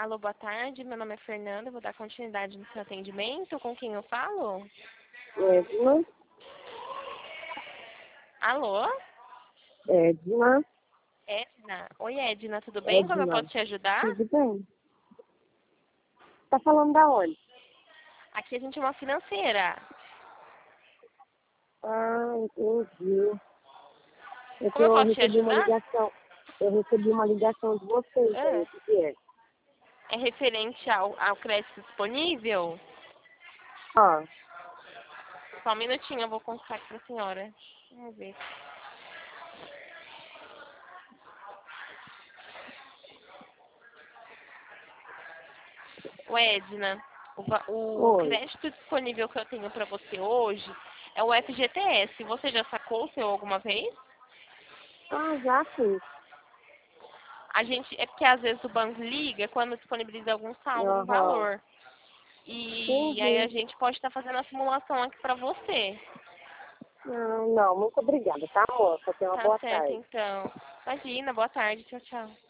Alô, boa tarde. Meu nome é Fernanda. Vou dar continuidade no seu atendimento. Com quem eu falo? Edna. Alô? Edna. Edna. Oi, Edna. Tudo bem? Como eu Edna. posso te ajudar? Tudo bem? Tá falando da onde? Aqui a gente é uma financeira. Ah, entendi. É que Como eu eu posso te recebi uma ajudar? ligação. Eu recebi uma ligação de vocês aí, Ah, o que é? é referente ao crédito disponível? Ah, Só um minutinho, eu vou contar aqui pra senhora. Vamos ver. O Edna, o oi. crédito disponível que eu tenho para você hoje é o FGTS. Você já sacou o seu alguma vez? Ah, já fiz. A gente, é porque às vezes o banco liga quando disponibiliza algum Aham. valor. E aí a Entendi. gente pode estar fazendo a simulação aqui para você. Não, muito obrigada, tá, moça? Tenha uma Tá boa certo, tarde. então. Imagina, boa tarde, tchau, tchau.